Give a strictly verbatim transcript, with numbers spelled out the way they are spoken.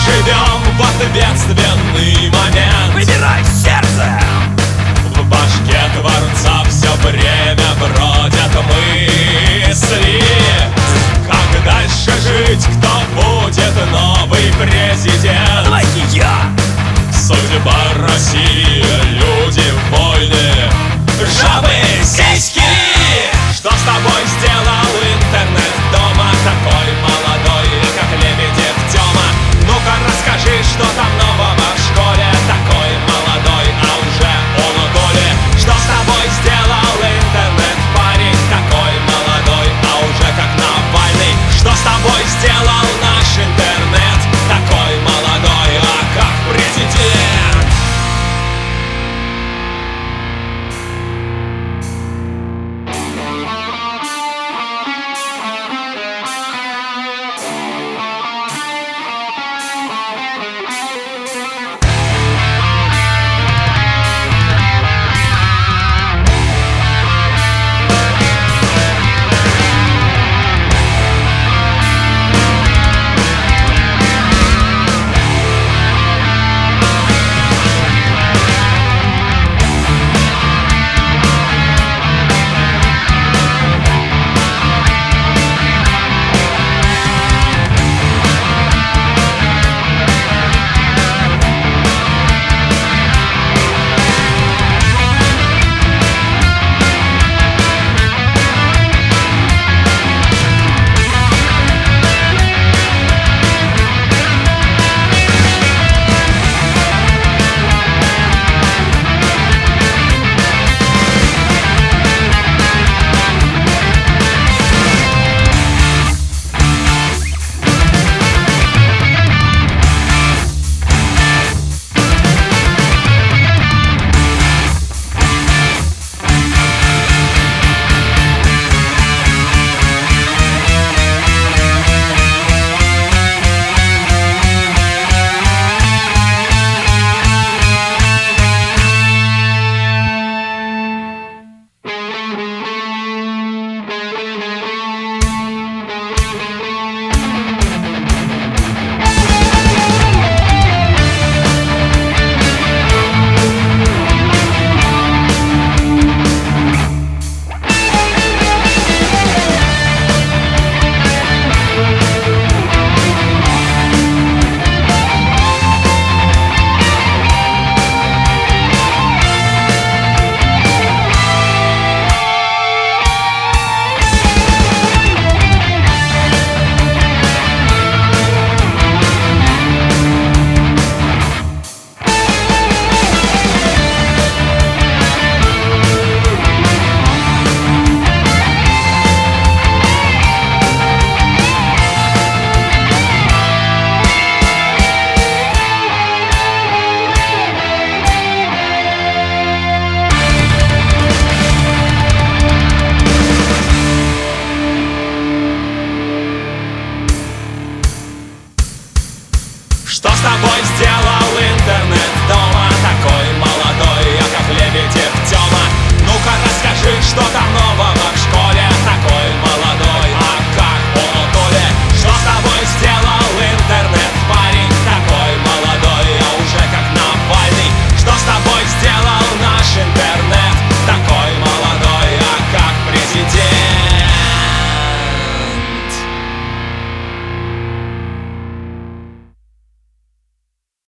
живем в ответственный момент. Выбирай сердце! В башке творца все время бродят мысли. Как дальше жить, кто будет новый президент? Давайте я! Судьба России, люди войны, жабы, сиськи. Что с тобой сделал интернет дома? Такой молодой, как Лебедев Тёма. Ну-ка расскажи, что там нового в школе? Такой молодой, а уже он у Коли. Что с тобой сделал интернет, парень? Такой молодой, а уже как Навальный. Что с тобой сделал наш интернет? Такой молодой, а как президент. Что с тобой сделал интернет?